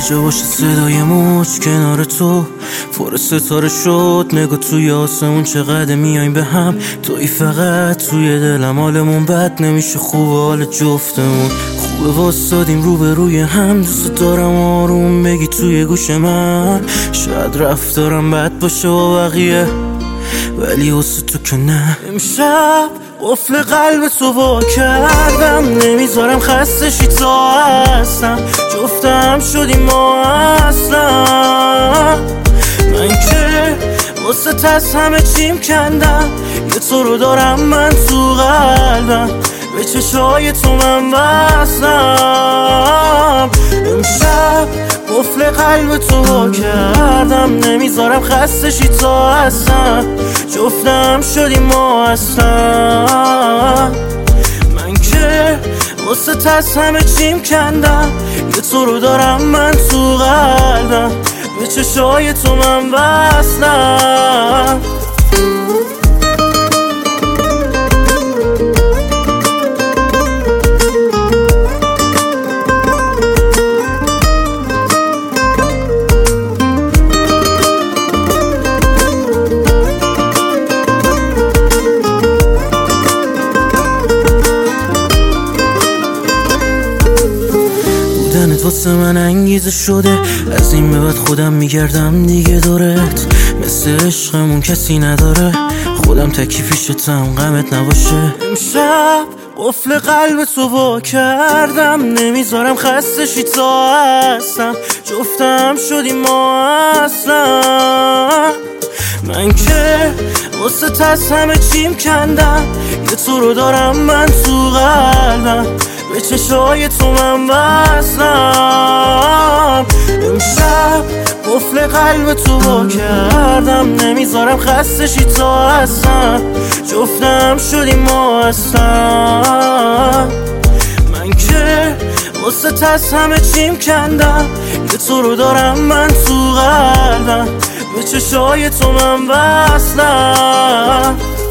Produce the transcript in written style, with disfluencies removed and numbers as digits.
جا باشه صدای موج کنار تو پر ستاره شد. نگاه توی آسمون چقدر میایم به هم، توی فقط توی دلم. حالمون بد نمیشه، خوب حال جفتمون خوبه. واسادیم رو به روی هم، دوست دارم آروم بگی توی گوش من. شاید رفتارم بد باشه با بقیه ولی واسه تو که نه. امشب قفل قلب تو وا کردم، نمیذارم خسته شی تا هستم. جفتم شدیم ما اصلا. من که واسه تست همه چیم کندم، یه تو رو دارم من تو قلبم. به چشای تو من بستم. امشب قفل قلب تو وا کردم، نمیذارم خسته شی تا هستم. جفتم شدیم ما اصلا. من که واسه تست همه چیم کندم، یه تو رو دارم من تو قلبم. به چشای تو من بستم. بودنت واسه من انگیزه شده، از این به بعد خودم میگردم دیگه دورت. مثل عشقمون کسی نداره، خودم تکی پیشتم غمت نباشه. امشب قفل قلب تو وا کردم، نمیذارم خسته شی تا هستم. جفتم شدیم ما اصلا. من که واسه تست همه چیم کندم، یه تو رو دارم من تو قلبم. به چشای تو من بستم. امشب قفل قلب تو وا کردم، نمیذارم خسته شی تا هستم. جفتم شدیم ما اصلا. من که واسه تست همه چیم کندم، یه تو رو دارم من تو قلبم. به چشای تو من بستم.